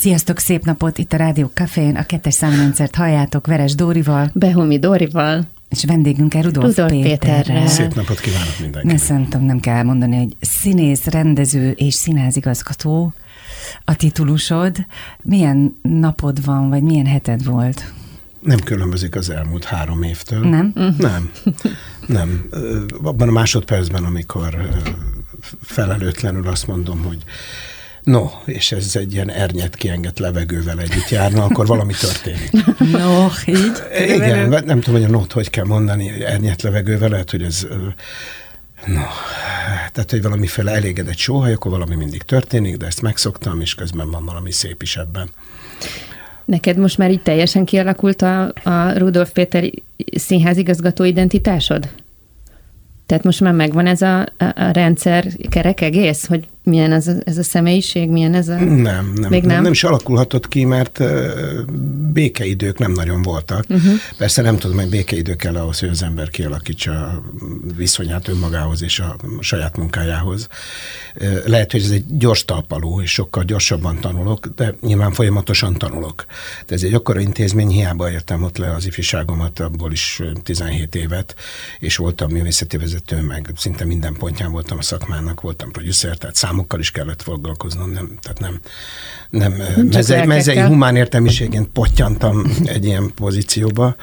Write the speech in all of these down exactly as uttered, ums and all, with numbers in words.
Sziasztok, szép napot! Itt a Rádió Cafén, a kettes számrendszert halljátok Veres Dórival, Behomi Dórival, és vendégünkkel Rudolf, Rudolf Péterrel. Péterrel. Szép napot kívánok mindenkinek! Ne szerintem nem kell elmondani, hogy színész, rendező és színházigazgató a titulusod. Milyen napod van, vagy milyen heted volt? Nem különbözik az elmúlt három évtől. Nem? Nem. Nem. Abban a másodpercben, amikor felelőtlenül azt mondom, hogy no, és ez egy ilyen ernyet kiengett levegővel együtt járna, akkor valami történik. No, így? Igen, nem tudom, hogy a nót hogy kell mondani, ernyet levegővel, lehet, hogy ez... No, tehát, hogy valamiféle elégedett sóhaj, akkor valami mindig történik, de ezt megszoktam, és közben van valami szép is ebben. Neked most már így teljesen kialakult a, a Rudolf Péter színházigazgató identitásod? Tehát most már megvan ez a, a, a rendszer kerek egész, hogy milyen ez a, ez a személyiség, milyen ez a... Nem, nem, Még nem? nem, nem is alakulhatott ki, mert békeidők nem nagyon voltak. Uh-huh. Persze nem tudom, hogy békeidő kell ahhoz, hogy az ember kialakítsa a viszonyát önmagához és a saját munkájához. Lehet, hogy ez egy gyors talpaló, és sokkal gyorsabban tanulok, de nyilván folyamatosan tanulok. De ez egy akkora intézmény, hiába értem ott le az ifjúságomat, abból is tizenhét évet, és voltam művészeti vezető, meg szinte minden pontján voltam a szakmának, voltam producer, tehát számokkal is kellett foglalkoznom, nem, tehát nem, nem mezei, mezei humán értelmiségén pottyantam egy ilyen pozícióba,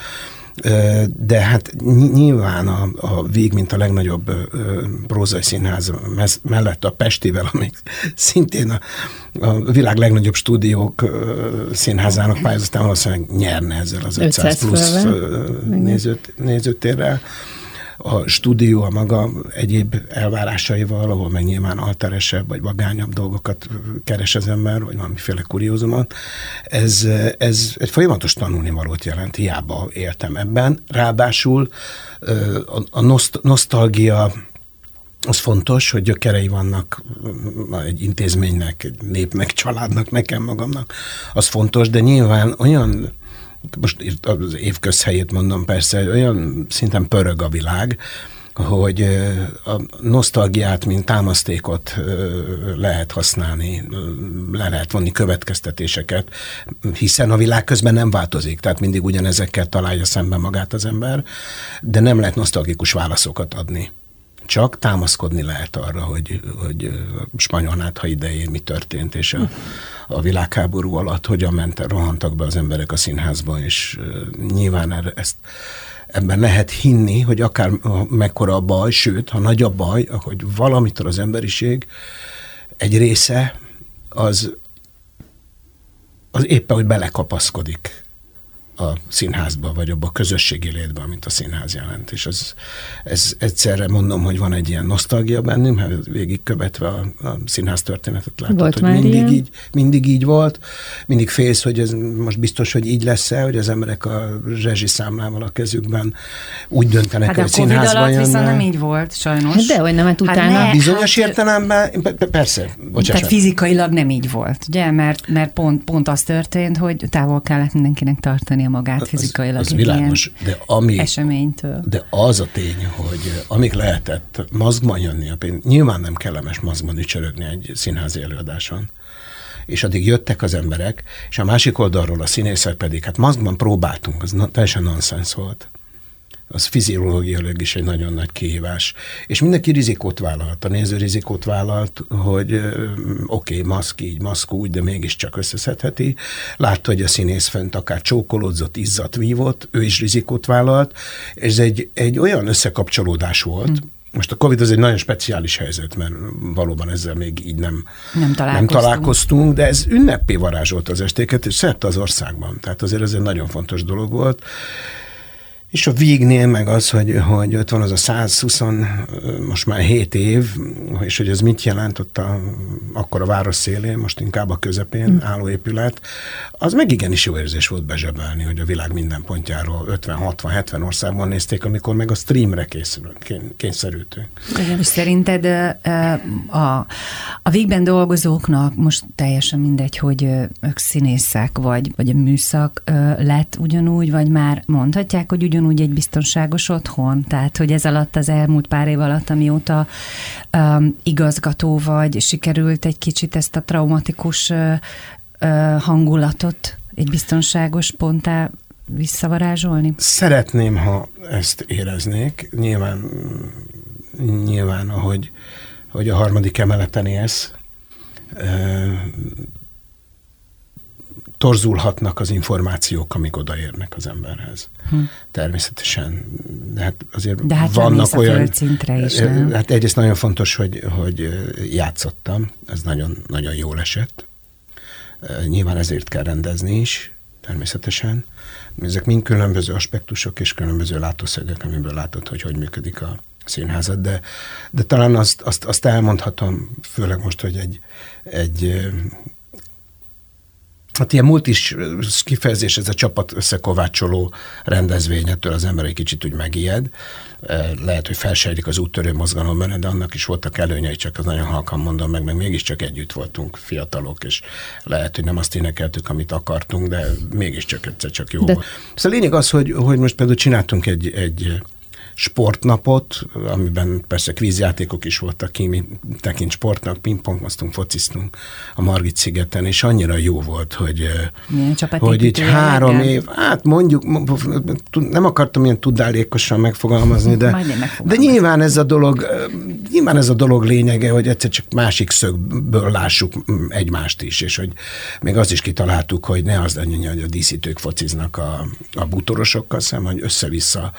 de hát nyilván a, a Víg, mint a legnagyobb prózai színház mellett a Pestivel, amik szintén a, a világ legnagyobb stúdiók színházának pályázatán valószínűleg nyerne ezzel az ötszáz plusz nézőt, nézőtérrel. A stúdió a maga egyéb elvárásaival, ahol meg nyilván alteresebb vagy vagányabb dolgokat keres az ember, vagy valamiféle kuriózumot. Ez, ez egy folyamatos tanulnivalót jelent, hiába éltem ebben. Ráadásul a, a noszt, nosztalgia az fontos, hogy gyökerei vannak egy intézménynek, egy népnek, családnak, nekem magamnak. Az fontos, de nyilván olyan, most az év közhelyét mondom persze, olyan szinten pörög a világ, hogy a nosztalgiát, mint támasztékot lehet használni, le lehet vonni következtetéseket, hiszen a világ közben nem változik, tehát mindig ugyanezekkel találja szemben magát az ember, de nem lehet nosztalgikus válaszokat adni. Csak támaszkodni lehet arra, hogy, hogy spanyol nátha idején mi történt, és a, a világháború alatt hogyan ment, rohantak be az emberek a színházba, és nyilván ezt, ebben lehet hinni, hogy akár mekkora a baj, sőt, ha nagy a baj, hogy valamitől az emberiség egy része az, az éppen, hogy belekapaszkodik a színházba, vagy abba a közösségi létbe, amit a színház jelent. És ez, ez egyszerre mondom, hogy van egy ilyen nosztalgia bennünk, mert végigkövetve a, a színház történetet látod, volt hogy mindig így, mindig így volt. Mindig félsz, hogy ez most biztos, hogy így lesz-e, hogy az emberek a rezsiszámlával a kezükben úgy döntenek, hát hogy színházban jönnek. Hát a Covid alatt viszont nem így volt, sajnos. Hát de, hogy nem, hát utána. Hát ne, bizonyos hát, értelemben, persze. Bocsásat. Tehát fizikailag nem így volt, ugye? Mert, mert pont, pont az történt, hogy távol kellett mindenkinek tartani a magát fizikailag az, az világos, de ami, eseménytől. De az a tény, hogy amíg lehetett maszkban jönni a pénz, nyilván nem kellemes maszkban ücsörögni egy színházi előadáson. És addig jöttek az emberek, és a másik oldalról a színészek pedig, hát maszkban próbáltunk, az teljesen nonsens volt. Az fiziológiailag is egy nagyon nagy kihívás. És mindenki rizikót vállalt. A néző rizikót vállalt, hogy oké, okay, maszk így, maszk úgy, de mégiscsak összeszedheti. Látta, hogy a színész fent akár csókolódzott, izzadt, vívott, ő is rizikót vállalt. Ez egy, egy olyan összekapcsolódás volt. Hmm. Most a Covid az egy nagyon speciális helyzet, mert valóban ezzel még így nem, nem, találkoztunk. nem találkoztunk, de ez ünneppé varázsolt az estéket, és szerte az országban. Tehát azért ez egy nagyon fontos dolog volt. És a Vígnél meg az, hogy, hogy ott van az a százhúsz, most már hét év, és hogy ez mit jelent ott a, akkor a város szélén, most inkább a közepén mm. álló épület, az meg igenis jó érzés volt bezsebelni, hogy a világ minden pontjáról ötven, hatvan, hetven országban nézték, amikor meg a streamre készül, kényszerültünk. Igen, és szerinted a, a Vígben dolgozóknak most teljesen mindegy, hogy ők színészek vagy, vagy a műszak lett ugyanúgy, vagy már mondhatják, hogy ugyanúgy úgy egy biztonságos otthon? Tehát, hogy ez alatt az elmúlt pár év alatt, amióta um, igazgató vagy, sikerült egy kicsit ezt a traumatikus uh, hangulatot egy biztonságos ponttá visszavarázsolni? Szeretném, ha ezt éreznék. Nyilván, nyilván ahogy, ahogy a harmadik emeleten élsz, torzulhatnak az információk, amik odaérnek az emberhez. Hm. Természetesen. De hát azért De hát vannak olyan... földszintre is, nem? Hát egyrészt nagyon fontos, hogy, hogy játszottam. Ez nagyon, nagyon jól esett. Nyilván ezért kell rendezni is, természetesen. Ezek mind különböző aspektusok és különböző látószögek, amiből látod, hogy hogy működik a színházat, de, de talán azt, azt, azt elmondhatom, főleg most, hogy egy, egy hát ilyen multis kifejezés, ez a csapat összekovácsoló rendezvény, ettől az ember egy kicsit úgy megijed. Lehet, hogy felsejlik az úttörő mozgalom benne, de annak is voltak előnyei, csak az nagyon halkan mondom meg, meg mégiscsak együtt voltunk fiatalok, és lehet, hogy nem azt énekeltük, amit akartunk, de mégiscsak egyszer csak jó de... volt. Szóval a lényeg az, hogy, hogy most például csináltunk egy, egy sportnapot, amiben persze kvízjátékok is voltak ki, mi tekint sportnak, pingpongoztunk, fociztunk a Margit szigeten, és annyira jó volt, hogy, hogy így három év, hát mondjuk, nem akartam ilyen tudálékosan megfogalmazni, de, de nyilván ez a dolog, nyilván ez a dolog lényege, hogy egyszer csak másik szögből lássuk egymást is, és hogy még azt is kitaláltuk, hogy ne az legyen, hogy a díszítők fociznak a, a bútorosokkal szemben, hogy össze-vissza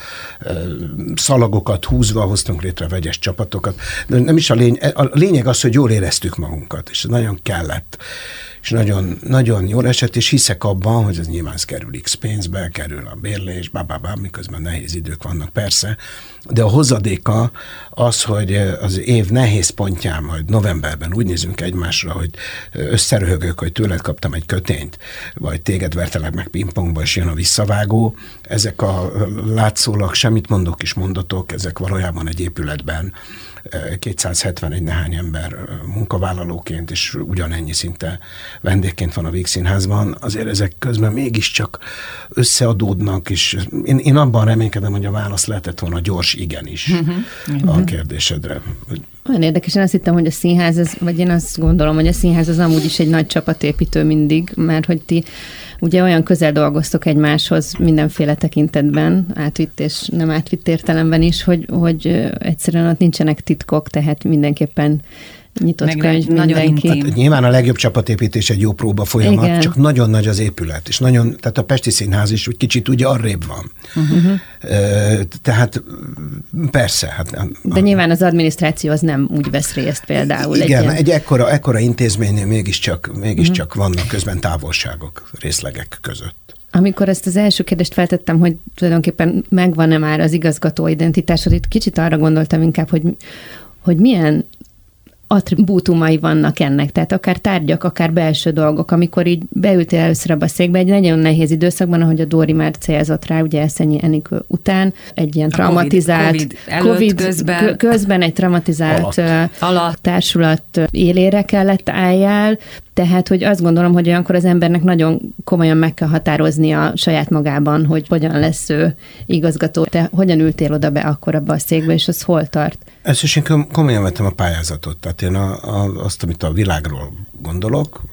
szalagokat húzva hoztunk létre vegyes csapatokat. De nem is a lényeg, a lényeg az, hogy jól éreztük magunkat, és ez nagyon kellett, és nagyon, nagyon jól esett, és hiszek abban, hogy ez nyilván ez kerül X pénzbe, kerül a bérlés, bababá, miközben nehéz idők vannak persze, de a hozadéka az, hogy az év nehéz pontján, majd novemberben úgy nézünk egymásra, hogy összeröhögök, hogy tőled kaptam egy kötényt, vagy téged vertelek meg pingpongba, és jön a visszavágó. Ezek a látszólag semmit mondok is mondatok, ezek valójában egy épületben kétszázhetvenegy nehány ember munkavállalóként, és ugyanennyi szinte vendégként van a Vígszínházban, azért ezek közben mégiscsak összeadódnak, és én, én abban reménykedem, hogy a válasz lehetett volna gyors igen is uh-huh. a kérdésedre. Olyan érdekes, én azt hittem, hogy a színház, ez, vagy én azt gondolom, hogy a színház az amúgy is egy nagy csapatépítő mindig, mert hogy ti ugye olyan közel dolgoztok egymáshoz mindenféle tekintetben, átvitt és nem átvitt értelemben is, hogy, hogy egyszerűen ott nincsenek titkok, tehát mindenképpen nyitott meg könyv mindenki. Hát, nyilván a legjobb csapatépítés egy jó próba folyamat, igen. Csak nagyon nagy az épület, és nagyon, tehát a Pesti Színház is úgy kicsit ugye arrébb van. Uh-huh. Tehát persze. Hát, de a, nyilván az adminisztráció az nem úgy vesz részt például. Igen, egy, egy ekkora, ekkora intézménynél mégiscsak, mégiscsak uh-huh. vannak közben távolságok részlegek között. Amikor ezt az első kérdést feltettem, hogy tulajdonképpen megvan-e már az igazgató identitásod, itt kicsit arra gondoltam inkább, hogy, hogy milyen attribútumai vannak ennek, tehát akár tárgyak, akár belső dolgok, amikor így beültél először abba a székbe, egy nagyon nehéz időszakban, ahogy a Dóri már célzott rá, ugye Eszenyi Enikő után, egy ilyen a traumatizált, COVID, COVID, COVID közben, közben egy traumatizált alatt. alatt társulat élére kellett álljál, tehát, hogy azt gondolom, hogy olyankor az embernek nagyon komolyan meg kell határoznia saját magában, hogy hogyan lesz ő igazgató. Te hogyan ültél oda be akkor abba a székbe, és az hol tart? Ezt is én komolyan vettem a pályázatot. Tehát én a, a, azt, amit a világról gondolok,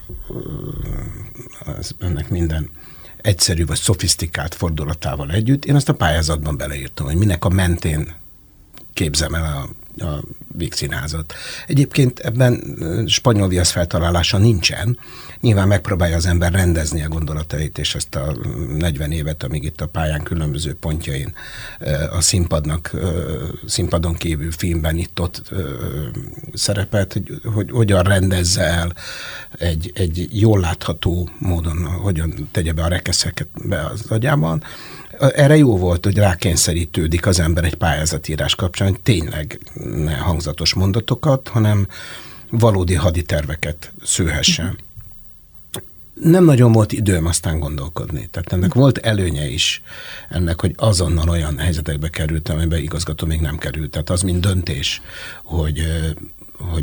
az ennek minden egyszerű vagy szofisztikált fordulatával együtt, én azt a pályázatban beleírtam, hogy minek a mentén képzem el a a Vígszínházat. Egyébként ebben spanyol viasz feltalálása nincsen. Nyilván megpróbálja az ember rendezni a gondolatait, és ezt a negyven évet, amíg itt a pályán különböző pontjain a színpadnak, színpadon kívül filmben itt-ott szerepelt, hogy, hogy hogyan rendezze el egy, egy jól látható módon, hogyan tegye be a rekeszeket be az agyában. Erre jó volt, hogy rákényszerítődik az ember egy pályázatírás kapcsán, hogy tényleg ne hangzatos mondatokat, hanem valódi haditerveket szőhessen. Nem nagyon volt időm aztán gondolkodni. Tehát ennek volt előnye is, ennek, hogy azonnal olyan helyzetekbe kerültem, amiben igazgató még nem került. Tehát az mind döntés, hogy, hogy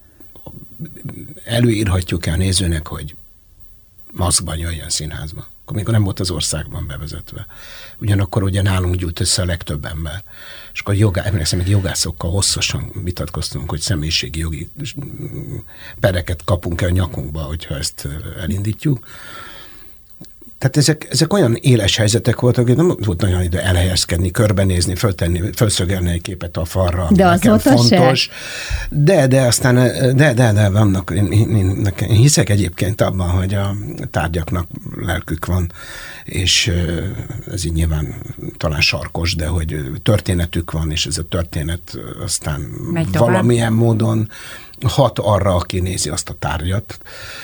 előírhatjuk el nézőnek, hogy maszkban jöjjön színházba. akkor még nem volt az országban bevezetve. Ugyanakkor ugye nálunk gyűlt össze a legtöbb ember. És akkor jogá, emlékszem, hogy jogászokkal hosszasan vitatkoztunk, hogy személyiségi jogi pereket kapunk-e a nyakunkba, hogyha ezt elindítjuk. Tehát ezek, ezek olyan éles helyzetek voltak, hogy nem volt nagyon idő elhelyezkedni, körbenézni, föltenni, felszögelni egy képet a falra, ami de nekem az fontos. De, de aztán, de, de, de vannak, én, én, én hiszek egyébként abban, hogy a tárgyaknak lelkük van, és ez így nyilván talán sarkos, de hogy történetük van, és ez a történet aztán valamilyen módon hat arra, aki nézi azt a tárgyat.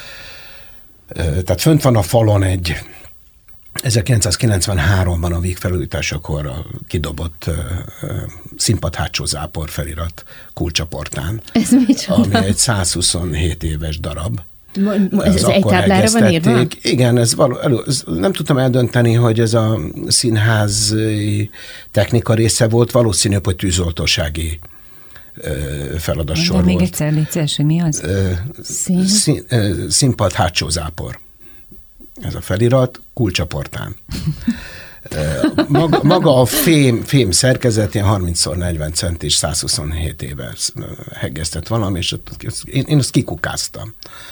Tehát fönt van a falon egy ezerkilencszázkilencvenháromban a Víg felújításakor kidobott uh, uh, színpad hátsó zápor felirat Kulcsaportán. Ez micsoda? Ami egy százhuszonhét éves darab. Ez, ez egy táblára van írva? Igen, ez való, elő, ez nem tudtam eldönteni, hogy ez a színházi technika része volt, valószínű, hogy tűzoltósági feladatsor volt. Még egyszer, légy hogy mi az? Szín? Szín, színpad hátsó zápor. Ez a felirat Kulcsaportán. Maga, maga a fém, fém szerkezet ilyen harminc szor negyven centis, százhuszonhét éve heggesztett valami, és én, én azt kikukáztam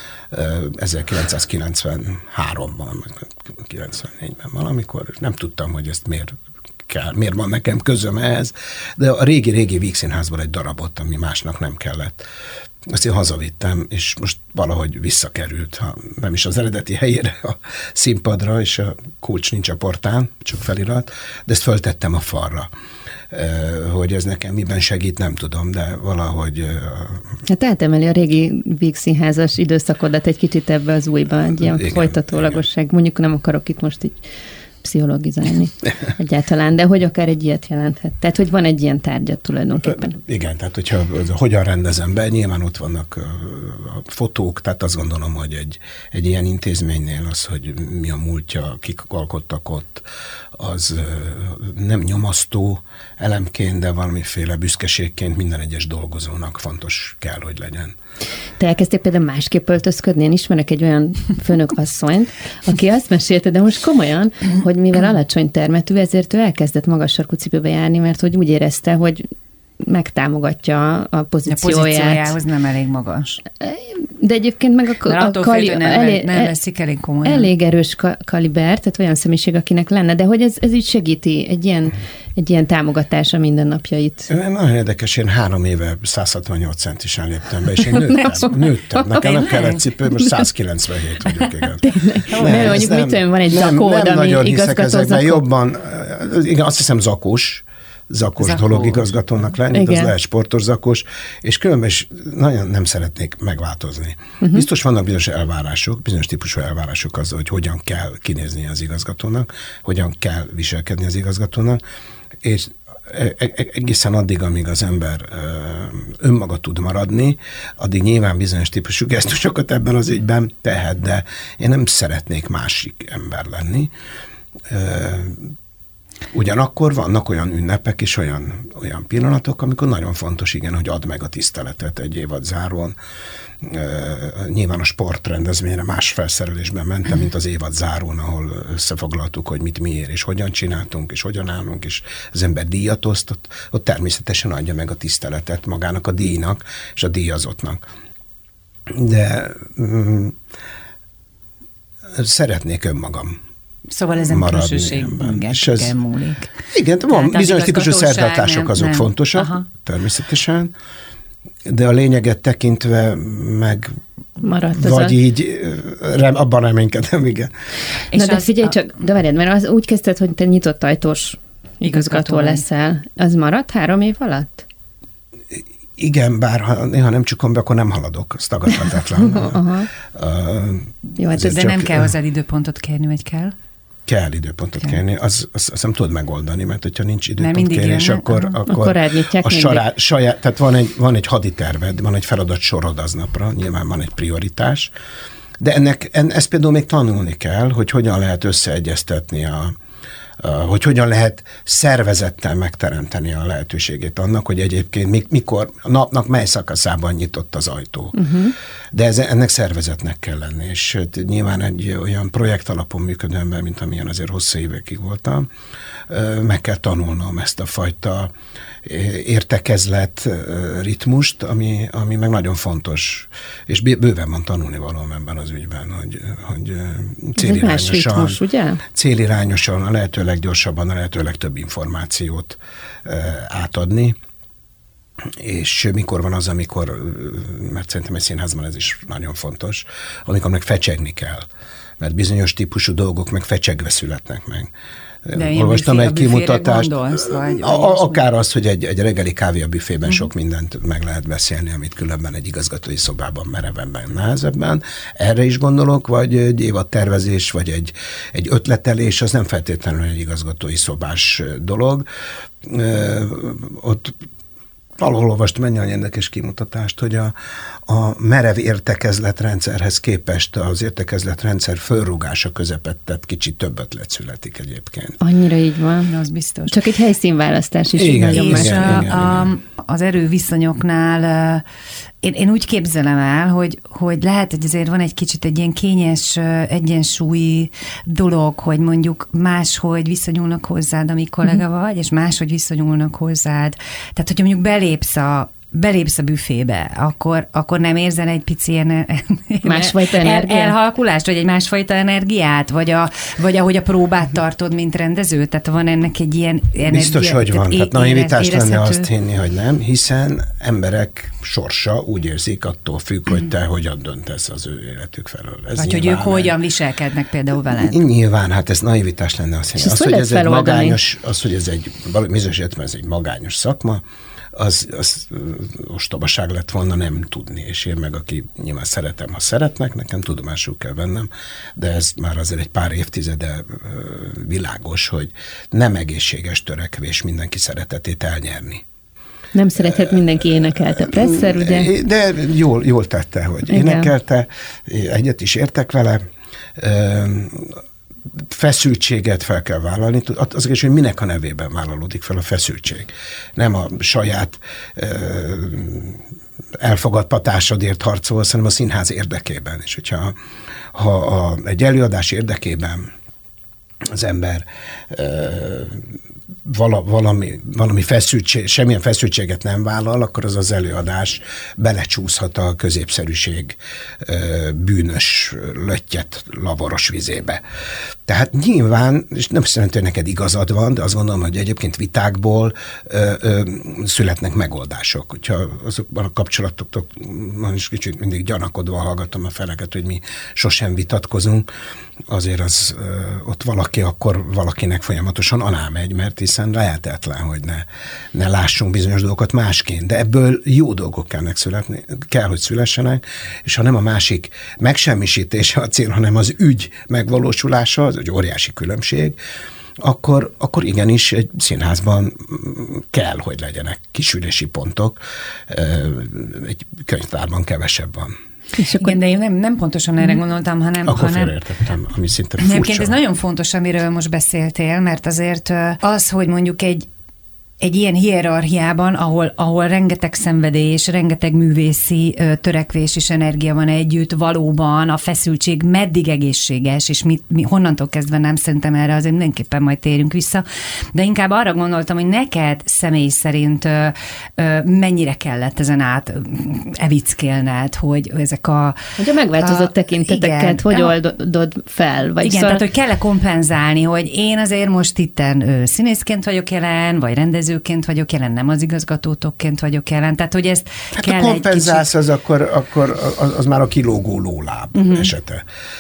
ezerkilencszázkilencvenháromban, kilencvennégyben valamikor, és nem tudtam, hogy ezt miért kell, miért van nekem közöm ehhez, de a régi-régi Víg Színházból egy darabot, ami másnak nem kellett. Azt én hazavittem, és most valahogy visszakerült, ha nem is az eredeti helyére a színpadra, és a kulcs nincs a portán, csak felirat, de ezt föltettem a falra. Hogy ez nekem miben segít, nem tudom, de valahogy... Hát átemeli a régi Víg Színházas időszakodat egy kicsit ebbe az újba, egy ilyen igen, folytatólagosság. Igen. Mondjuk nem akarok itt most így pszichologizálni egyáltalán, de hogy akár egy ilyet jelenthet. Tehát, hogy van egy ilyen tárgyat tulajdonképpen. Igen, tehát hogyha hogyan rendezem be, nyilván ott vannak a fotók, tehát azt gondolom, hogy egy, egy ilyen intézménynél az, hogy mi a múltja, kik alkottak ott, az nem nyomasztó elemként, de valamiféle büszkeségként minden egyes dolgozónak fontos kell, hogy legyen. Te elkezdtél például másképp öltözködni? Én ismerek egy olyan főnök asszonyt, aki azt mesélte, de most komolyan, hogy mivel alacsony termetű, ezért ő elkezdett magas sarkú cipőbe járni, mert hogy úgy érezte, hogy megtámogatja a pozícióját. A pozíciójához nem elég magas. De egyébként meg a, a kali, nem, elég, nem veszik elég komolyan. Elég erős kaliber, tehát olyan személyiség, akinek lenne, de hogy ez, ez így segíti egy ilyen, egy ilyen támogatás a mindennapjait. Nagyon érdekes, én három éve száz hatvannyolc centisen léptem be, és én nőttem. nőttem. Nekem nem kellett cipő, most száz kilencvenhét vagyok, igen. Nem, nem, mondjuk nem, mit van egy zakód, nem, ami nagyon igazgató zakó. Jobban, igen, azt hiszem zakós, zakos Zakó. dolog igazgatónak lenni, az lehet sportos zakos, és különben is nagyon nem szeretnék megváltozni. Uh-huh. Biztos vannak bizonyos elvárások, bizonyos típusú elvárások azzal, hogy hogyan kell kinézni az igazgatónak, hogyan kell viselkedni az igazgatónak, és egészen addig, amíg az ember önmaga tud maradni, addig nyilván bizonyos típusú gesztusokat ebben az ügyben tehet, de én nem szeretnék másik ember lenni. Ugyanakkor vannak olyan ünnepek és olyan, olyan pillanatok, amikor nagyon fontos, igen, hogy add meg a tiszteletet egy évad záron. Uh, nyilván a sportrendezvényre más felszerelésben mentem, mint az évad zárón, ahol összefoglaltuk, hogy mit miért, és hogyan csináltunk, és hogyan állunk, és az ember díjat oszt, ott, ott természetesen adja meg a tiszteletet magának a díjnak, és a díjazottnak. De um, szeretnék önmagam. Szóval ezen külsőségben múlik. Igen, van bizonyos típusú szertartások, azok nem. fontosak, Aha. természetesen, de a lényeget tekintve meg maradt vagy így, rem, abban reménykedem, igen. És Na de figyelj a... csak, de várjad, mert az úgy kezdted, hogy te nyitott ajtós igazgató leszel. Az maradt három év alatt? Igen, bár ha néha nem csukom be, akkor nem haladok, az tagadhatatlan. uh, Jó, hát de csak, nem kell hozzá időpontot kérni, vagy kell? Kell időpontot kell. kérni, az, az, az nem tudod megoldani, mert hogyha nincs időpontkérés, akkor, akkor, akkor a sará, saját, tehát van egy, van egy haditerved, van egy feladat sorod aznapra, nyilván van egy prioritás, de ennek, en, ezt például még tanulni kell, hogy hogyan lehet összeegyeztetni a hogy hogyan lehet szervezettel megteremteni a lehetőségét annak, hogy egyébként mikor, a napnak mely szakaszában nyitott az ajtó. Uh-huh. De ez, ennek szervezetnek kell lenni, és nyilván egy olyan projekt alapon működő ember, mint amilyen azért hosszú évekig voltam, meg kell tanulnom ezt a fajta értekezlet ritmust, ami, ami meg nagyon fontos, és bőven van tanulni valóm ebben az ügyben, hogy, hogy célirányosan, ritmus, ugye? célirányosan, a lehető leggyorsabban, a lehető legtöbb információt átadni, és mikor van az, amikor, mert szerintem egy színházban ez is nagyon fontos, amikor meg fecsegni kell, mert bizonyos típusú dolgok meg fecsegve születnek meg. De olvastam egy kimutatást, gondolsz, vagy, a, akár az, hogy egy, egy reggeli kávé a büfében uh-huh. sok mindent meg lehet beszélni, amit különben egy igazgatói szobában merevebben, nehezebben. Erre is gondolok, vagy egy évadtervezés, vagy egy, egy ötletelés, az nem feltétlenül egy igazgatói szobás dolog. Ö, ott valahol olvastam egy nagyon érdekes kimutatást, hogy a, a merev értekezletrendszerhez képest az értekezletrendszer fölrúgása közepette kicsit több ötlet születik egyébként. Annyira így van. Az biztos. Csak egy helyszínválasztás is. Igen, nagyon és igen, a, igen, a, igen. Az erőviszonyoknál én, én úgy képzelem el, hogy, hogy lehet, hogy azért van egy kicsit egy ilyen kényes egyensúlyi dolog, hogy mondjuk máshogy viszonyulnak hozzád, amíg kollega uh-huh. vagy, és máshogy viszonyulnak hozzád. Tehát, hogyha mondjuk belépsz a belépsz a büfébe, akkor, akkor nem érzel egy pici ilyen másfajta el, energiát? elhalkulást, vagy egy másfajta energiát, vagy, a, vagy ahogy a próbát tartod, mint rendező? Tehát van ennek egy ilyen energia. Biztos, hogy van. É- Tehát naivitás érezhető. lenne azt hinni, hogy nem, hiszen emberek sorsa úgy érzik, attól függ, hogy te hogyan döntesz az ő életük felől. Ez vagy hogy ők hogyan viselkednek például veled. Nyilván, hát ez naivitás lenne azt hinni. Az, hogy ez egy magányos, az, hogy ez egy, bizonyos ez egy magányos szakma, az, az ostobaság lett volna nem tudni, és én meg, aki nyilván szeretem, ha szeretnek, nekem tudomásul kell vennem, de ez már azért egy pár évtizede világos, hogy nem egészséges törekvés mindenki szeretetét elnyerni. Nem szerethet mindenki énekelte Presser, ugye? De jól, jól tette, hogy igen. énekelte, egyet is értek vele, feszültséget fel kell vállalni. Az is, hogy minek a nevében vállalódik fel a feszültség. Nem a saját ö, elfogadtatásodért harcolsz, hanem a színház érdekében. És hogyha ha a, egy előadás érdekében az ember ö, vala, valami, valami feszültség, semmilyen feszültséget nem vállal, akkor az az előadás belecsúszhat a középszerűség ö, bűnös, löttyet, lavaros vizébe. Tehát nyilván, és nem azt jelenti, hogy neked igazad van, de azt gondolom, hogy egyébként vitákból ö, ö, születnek megoldások. Hogyha azokban a kapcsolatokban is kicsit mindig gyanakodva hallgatom a feleket, hogy mi sosem vitatkozunk, azért az ö, ott valaki akkor valakinek folyamatosan alá megy, mert hiszen lehetetlen, hogy ne, ne lássunk bizonyos dolgokat másként. De ebből jó dolgok kell, születni, kell, hogy szülessenek, és ha nem a másik megsemmisítése a cél, hanem az ügy megvalósulása, az egy óriási különbség, akkor, akkor igenis egy színházban kell, hogy legyenek kisülési pontok, egy könyvtárban kevesebb van. És akkor... Igen, de én nem, nem pontosan erre gondoltam, hanem... Akkor hanem... félreértettem, ami szinte furcsa. Nemként ez nagyon fontos, amiről most beszéltél, mert azért az, hogy mondjuk egy egy ilyen hierarchiában, ahol, ahol rengeteg szenvedély és rengeteg művészi ö, törekvés és energia van együtt, valóban a feszültség meddig egészséges, és mit, mi, honnantól kezdve nem, szerintem erre azért mindenképpen majd térünk vissza, de inkább arra gondoltam, hogy neked személy szerint ö, ö, mennyire kellett ezen át evickélned, hogy ezek a... Hogy a megváltozott a, tekinteteket, igen, hogy oldod fel? Vagy igen, szóval... tehát hogy kell-e kompenzálni, hogy én azért most itten ö, színészként vagyok jelen, vagy rendező ként vagyok jelen, nem az igazgatótokként vagyok jelen. Tehát, hogy ezt hát kell a kompenzálsz, egy kicsit... az akkor, akkor az, az már a kilógó lóláb uh-huh. esete.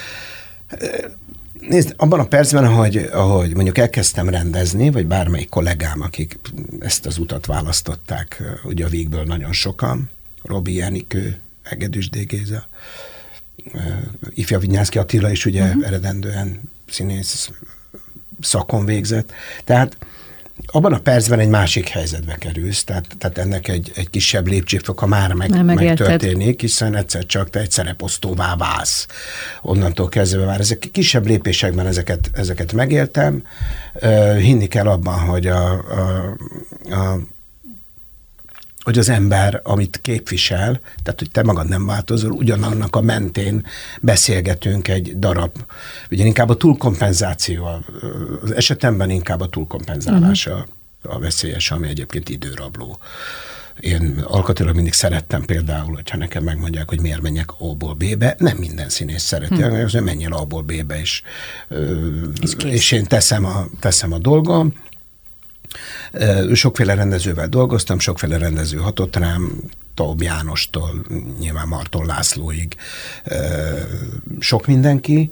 Nézd, abban a percben, ahogy, ahogy mondjuk elkezdtem rendezni, vagy bármelyik kollégám, akik ezt az utat választották, ugye a Vígből nagyon sokan, Robi, Enikő, Egedűs D. Géza, Ifja Vinyánszky Attila is ugye uh-huh. eredendően színész szakon végzett. Tehát abban a percben egy másik helyzetbe kerülsz, tehát, tehát ennek egy, egy kisebb lépcsőfoka már meg, megtörténik, hiszen egyszer csak te egy szereposztóvá válsz. Onnantól kezdve már ezek kisebb lépésekben ezeket, ezeket megéltem. Uh, hinni kell abban, hogy a, a, a hogy az ember, amit képvisel, tehát hogy te magad nem változol, ugyanannak a mentén beszélgetünk egy darab, ugye inkább a túlkompenzáció, az esetemben inkább a túlkompenzálása uh-huh. a veszélyes, ami egyébként időrabló. Én alkatilag mindig szerettem például, hogyha nekem megmondják, hogy miért menjek A-ból B-be, nem minden színész szereti, hmm. hogy menjél A-ból B-be, és, és, és én teszem a, teszem a dolgom. Sokféle rendezővel dolgoztam, sokféle rendező hatott rám, Taub Jánostól, nyilván Marton Lászlóig, sok mindenki.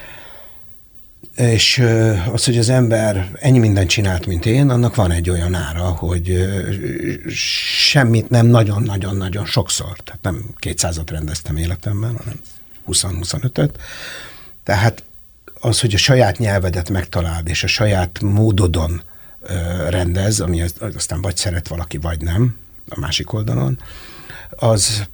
És az, hogy az ember ennyi mindent csinált, mint én, annak van egy olyan ára, hogy semmit nem nagyon-nagyon-nagyon sokszor, tehát nem kétszázat rendeztem életemben, hanem húsz-huszonötöt. Tehát az, hogy a saját nyelvedet megtaláld, és a saját módodon rendez, ami aztán vagy szeret valaki, vagy nem, a másik oldalon, az,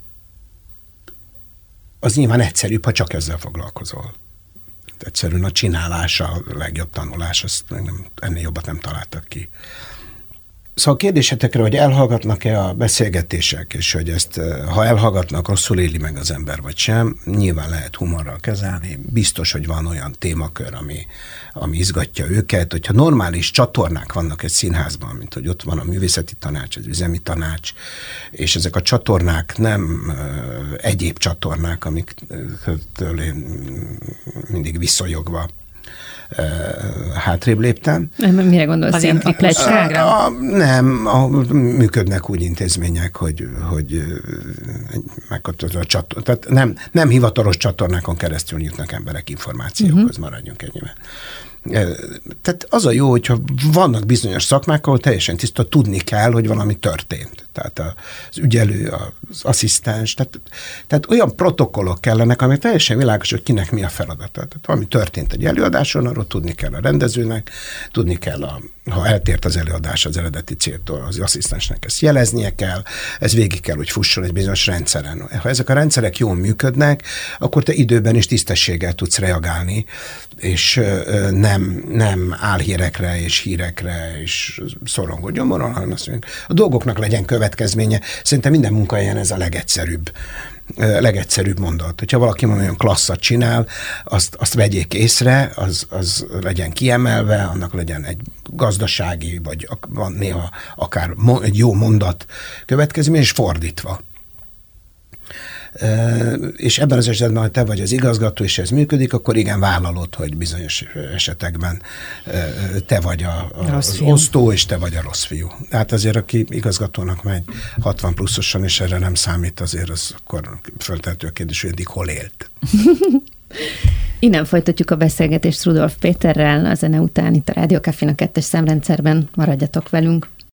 az nyilván egyszerűbb, ha csak ezzel foglalkozol. Egyszerűen a csinálása a legjobb tanulás, azt nem, ennél jobbat nem találtak ki. Szóval a kérdésetekre, hogy elhallgatnak-e a beszélgetések, és hogy ezt, ha elhallgatnak, rosszul éli meg az ember, vagy sem, nyilván lehet humorral kezelni. Biztos, hogy van olyan témakör, ami, ami izgatja őket. Hogyha normális csatornák vannak egy színházban, mint hogy ott van a művészeti tanács, az üzemi tanács, és ezek a csatornák nem uh, egyéb csatornák, amiktől én mindig visszajogva Uh, hátrébb léptem. Mire gondolsz, az ilyen triplecskágra? Nem, a, működnek úgy intézmények, hogy, hogy megkapcsolod a csatornát. Tehát nem, nem hivatalos csatornákon keresztül jutnak emberek információkhoz, uh-huh. maradjunk ennyiben. Tehát az a jó, hogyha vannak bizonyos szakmák, ahol teljesen tiszta, tudni kell, hogy valami történt. Tehát az ügyelő, az asszisztens, tehát, tehát olyan protokollok kellenek, amik teljesen világos, hogy kinek mi a feladata. Tehát valami történt egy előadáson, arról tudni kell a rendezőnek, tudni kell, a, ha eltért az előadás az eredeti céltól, az asszisztensnek ezt jeleznie kell, ez végig kell, hogy fusson egy bizonyos rendszeren. Ha ezek a rendszerek jól működnek, akkor te időben is tisztességgel tudsz reagálni, és nem, nem álhírekre és hírekre és szorongó gyomoron, hanem azt mondjuk, a dolgoknak legyen következménye. Szerintem minden munkahelyen ez a legegyszerűbb, legegyszerűbb mondat. Hogyha valaki olyan klasszat csinál, azt, azt vegyék észre, az, az legyen kiemelve, annak legyen egy gazdasági, vagy van néha akár egy jó mondat következmény, és fordítva. És ebben az esetben, ha te vagy az igazgató, és ez működik, akkor igen, vállalod, hogy bizonyos esetekben te vagy a, a, az osztó, és te vagy a rossz fiú. Hát azért, aki igazgatónak megy hatvan pluszosan, és erre nem számít, azért az akkor föltehető a kérdés, hogy eddig hol élt. Innen folytatjuk a beszélgetést Rudolf Péterrel, a zene után itt a Rádió Cafén a kettes számrendszerben. Maradjatok velünk!